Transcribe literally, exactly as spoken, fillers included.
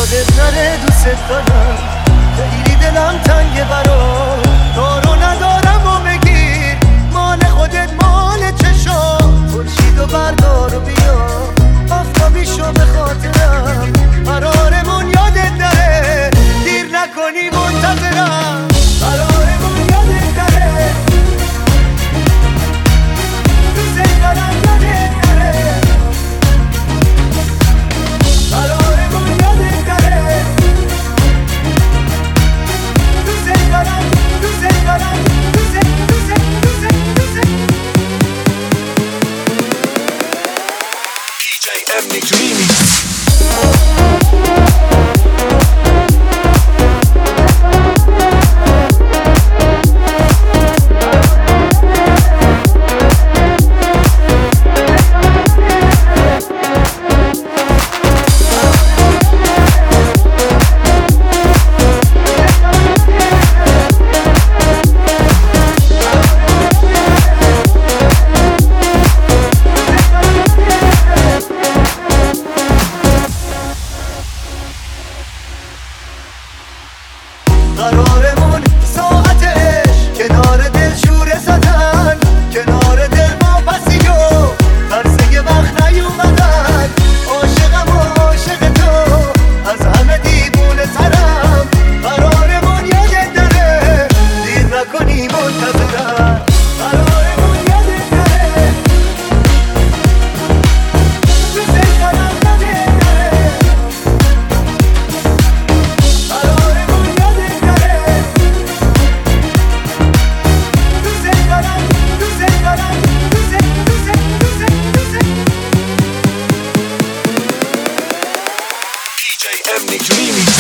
یادت نره دوست دارم، خیلی دلم تنگه برام، دارو ندارم و بگیر مال خودت مال چشام، خورشیدو بردار و بیا آفتابی شو به خاطرم، قرارمون یادت نره دیر نکنی منتظرم، قرارمون یادت نره دوست دارم یادت نره، قرارمون یادت نره دوست دارم دوست دارم دوست دوست دوست دوست دی جی ام نیک ریمیکس. قرارمون ساعتش کنار دل شوره زدن، کنار دل ما پسی و ترسه وقت نیومدن، عاشقم و عاشق تو از همه دیوونه ترم، قرارمون یادت نره دیر نکنی منتظرم، قرارمون یادت نره دوست دارم یادت نره، قرارمون یادت نره دوست دارم دوست دارم دوست دوست دوست دوست دی جی ام نیک ریمیکس.